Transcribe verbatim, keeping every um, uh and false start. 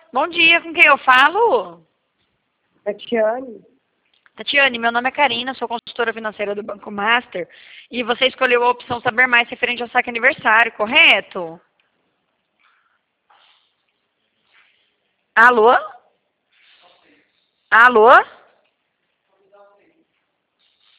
Bom dia, com quem eu falo? Tatiane. Tatiane, meu nome é Karina, sou consultora financeira do Banco Master e você escolheu a opção Saber Mais referente ao saque aniversário, correto? Alô? Alô?